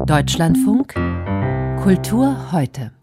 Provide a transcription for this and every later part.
Deutschlandfunk Kultur heute.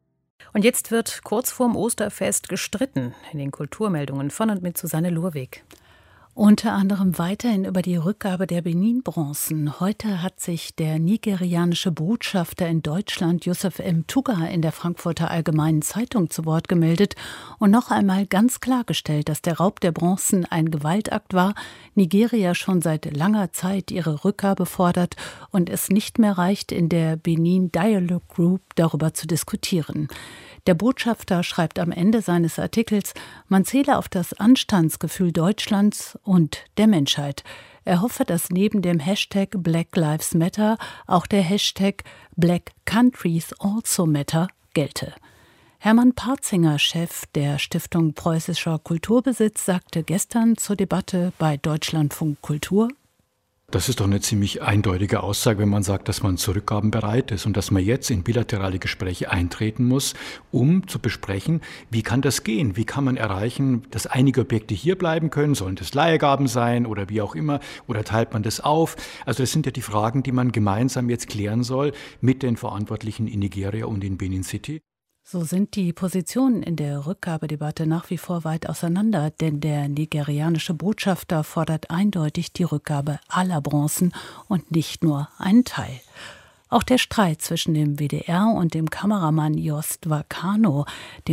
Und jetzt wird kurz vorm Osterfest gestritten in den Kulturmeldungen von und mit Susanne Lurwig. Unter anderem weiterhin über die Rückgabe der Benin-Bronzen. Heute hat sich der nigerianische Botschafter in Deutschland, Yusuf M. Tuga, in der Frankfurter Allgemeinen Zeitung zu Wort gemeldet und noch einmal ganz klargestellt, dass der Raub der Bronzen ein Gewaltakt war, Nigeria schon seit langer Zeit ihre Rückgabe fordert und es nicht mehr reicht, in der Benin Dialogue Group darüber zu diskutieren. Der Botschafter schreibt am Ende seines Artikels, man zähle auf das Anstandsgefühl Deutschlands und der Menschheit. Er hoffe, dass neben dem Hashtag Black Lives Matter auch der Hashtag Black Countries Also Matter gelte. Hermann Partzinger, Chef der Stiftung Preußischer Kulturbesitz, sagte gestern zur Debatte bei Deutschlandfunk Kultur: Das ist doch eine ziemlich eindeutige Aussage, wenn man sagt, dass man zurückgabenbereit ist und dass man jetzt in bilaterale Gespräche eintreten muss, um zu besprechen, wie kann das gehen? Wie kann man erreichen, dass einige Objekte hier bleiben können? Sollen das Leihgaben sein oder wie auch immer? Oder teilt man das auf? Also das sind ja die Fragen, die man gemeinsam jetzt klären soll mit den Verantwortlichen in Nigeria und in Benin City. So sind die Positionen in der Rückgabedebatte nach wie vor weit auseinander, denn der nigerianische Botschafter fordert eindeutig die Rückgabe aller Bronzen und nicht nur einen Teil. Auch der Streit zwischen dem WDR und dem Kameramann Jost Wakano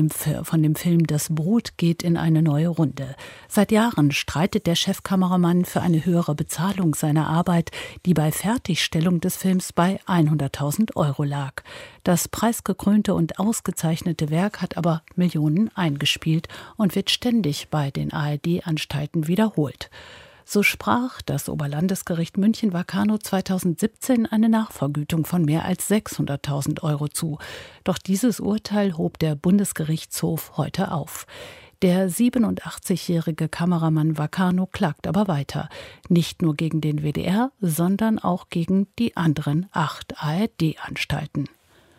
von dem Film Das Brot geht in eine neue Runde. Seit Jahren streitet der Chefkameramann für eine höhere Bezahlung seiner Arbeit, die bei Fertigstellung des Films bei 100.000 € lag. Das preisgekrönte und ausgezeichnete Werk hat aber Millionen eingespielt und wird ständig bei den ARD-Anstalten wiederholt. So sprach das Oberlandesgericht München Wakano 2017 eine Nachvergütung von mehr als 600.000 € zu. Doch dieses Urteil hob der Bundesgerichtshof heute auf. Der 87-jährige Kameramann Wakano klagt aber weiter. Nicht nur gegen den WDR, sondern auch gegen die anderen 8 ARD-Anstalten.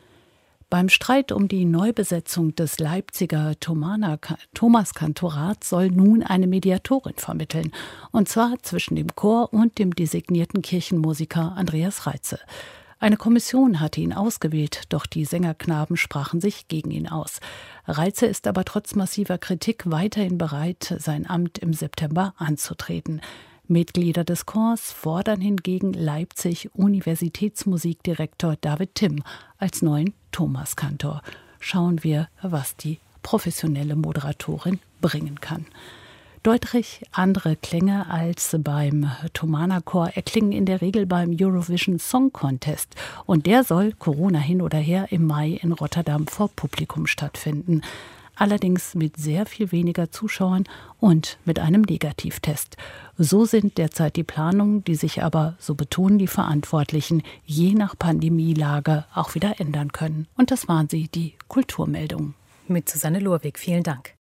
Beim Streit um die Neubesetzung des Leipziger Thomaskantorats soll nun eine Mediatorin vermitteln, und zwar zwischen dem Chor und dem designierten Kirchenmusiker Andreas Reitze. Eine Kommission hatte ihn ausgewählt, doch die Sängerknaben sprachen sich gegen ihn aus. Reitze ist aber trotz massiver Kritik weiterhin bereit, sein Amt im September anzutreten. Mitglieder des Chors fordern hingegen Leipzig Universitätsmusikdirektor David Timm als neuen Thomaskantor. Schauen wir, was die professionelle Moderatorin bringen kann. Deutlich andere Klänge als beim Thomaner Chor erklingen in der Regel beim Eurovision Song Contest. Und der soll, Corona hin oder her, im Mai in Rotterdam vor Publikum stattfinden. Allerdings mit sehr viel weniger Zuschauern und mit einem Negativtest. So sind derzeit die Planungen, die sich aber, so betonen die Verantwortlichen, je nach Pandemielage auch wieder ändern können. Und das waren sie, die Kulturmeldungen. Mit Susanne Lurwig, vielen Dank.